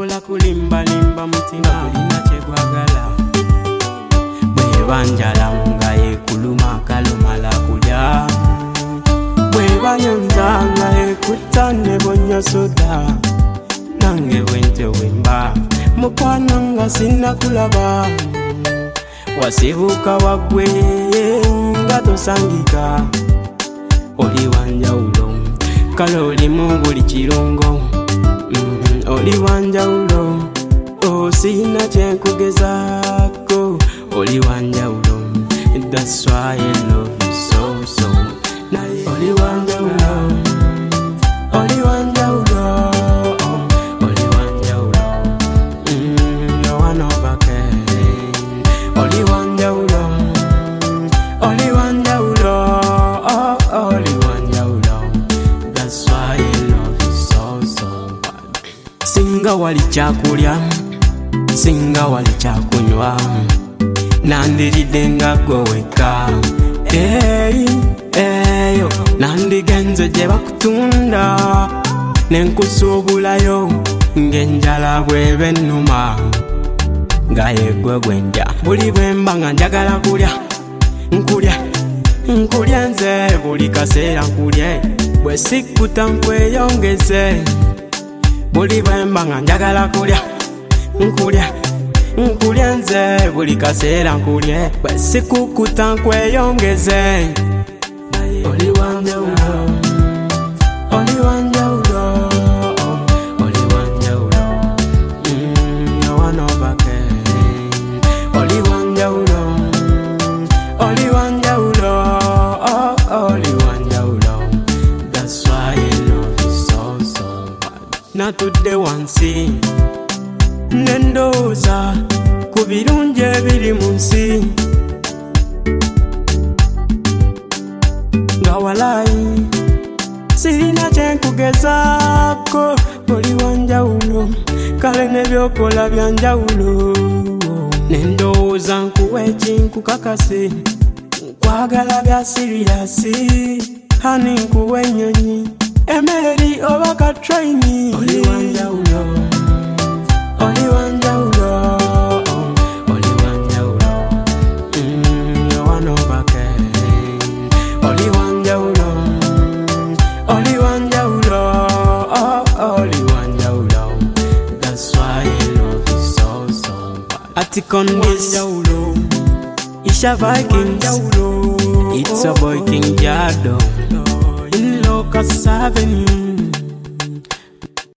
tosobola kulimba limba mutima olina kyegwagala bwebanjala nga yekuluma kalumala kulya bwebanyonza nga ekutta ne bonya soda nange bwente wemba mukwano nga sinnakulaba wasibuka wagwe nga tosangika oli wanjawulo kale olimu buli kirungo oli wanjawulo sina kyenkugezaako oli wanjawulo that's why I love you so so oli wanjawulo oli wanjawulo oli wanjawulo no one overcame oli wanjawulo oli wanjawulo oli wanjawulo that's why I love you so so much singa wali kyakulya singa wali kyakunywa nandiridde nga gwe wekka eyo nandigenze gye bakutunda nenkusuubulayo ng'enjala bw'eba ennuma nga yegwe gwendya buli bwemba nga njagala kulya nkulya nze buli kaseera nkulye bwe sikkuta nkweyongeze buli bwemba nga njagala kulya nkulya nze buli kaseera nkulye bwe sikkuta nkweyongeze oli wanjawulo oli wanjawulo oli wanjawulo no one overcame oli wanjawulo oli wanjawulo oli wanjawulo that's why I love you so so much natudde wansi nendooza ku birungi ebiri mu nsi nga walayi sirina kyenkugezaako oli wanjawulo kale nebyokola byanjawulo nendowooza nkuwa ekinkukakase nkwagala bya siriyasi hani nkuwa ennyonyi emeri oba katrayini oli wanjawulo oli wanjawulo oli wanjawulo no one overcame oli wanjawulo oli wanjawulo oli wanjawulo that's why I love you so so much atikondis Isha Viking it's a boy King Jado in Locust Avenue